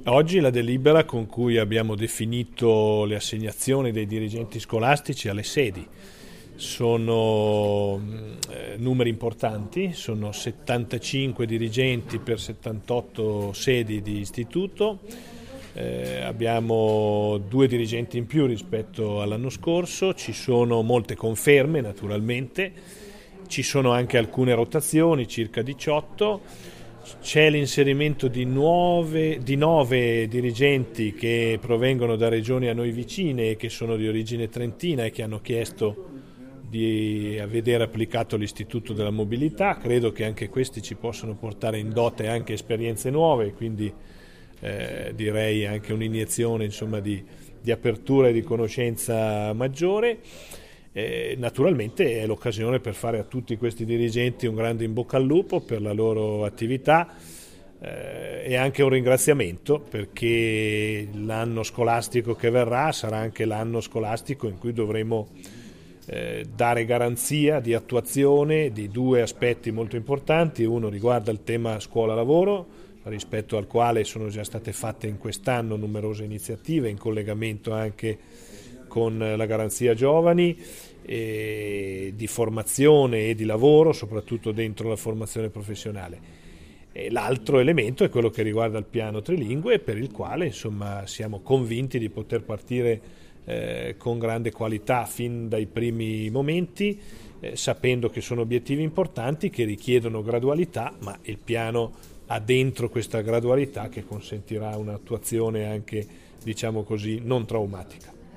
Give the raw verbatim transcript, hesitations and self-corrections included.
Oggi la delibera con cui abbiamo definito le assegnazioni dei dirigenti scolastici alle sedi sono eh, numeri importanti, sono settantacinque dirigenti per settantotto sedi di istituto, eh, abbiamo due dirigenti in più rispetto all'anno scorso, ci sono molte conferme naturalmente, ci sono anche alcune rotazioni, circa diciotto. C'è l'inserimento di, nuove, di nove dirigenti che provengono da regioni a noi vicine e che sono di origine trentina e che hanno chiesto di vedere applicato l'istituto della mobilità. Credo che anche questi ci possano portare in dote anche esperienze nuove, quindi eh, direi anche un'iniezione insomma, di, di apertura e di conoscenza maggiore. Eh, naturalmente è l'occasione per fare a tutti questi dirigenti un grande in bocca al lupo per la loro attività eh, e anche un ringraziamento, perché l'anno scolastico che verrà sarà anche l'anno scolastico in cui dovremo eh, dare garanzia di attuazione di due aspetti molto importanti. Uno riguarda il tema scuola-lavoro, rispetto al quale sono già state fatte in quest'anno numerose iniziative in collegamento anche con la garanzia giovani, e di formazione e di lavoro, soprattutto dentro la formazione professionale. E l'altro elemento è quello che riguarda il piano trilingue, per il quale insomma siamo convinti di poter partire eh, con grande qualità fin dai primi momenti, eh, sapendo che sono obiettivi importanti che richiedono gradualità, ma il piano ha dentro questa gradualità che consentirà un'attuazione anche, diciamo così, non traumatica.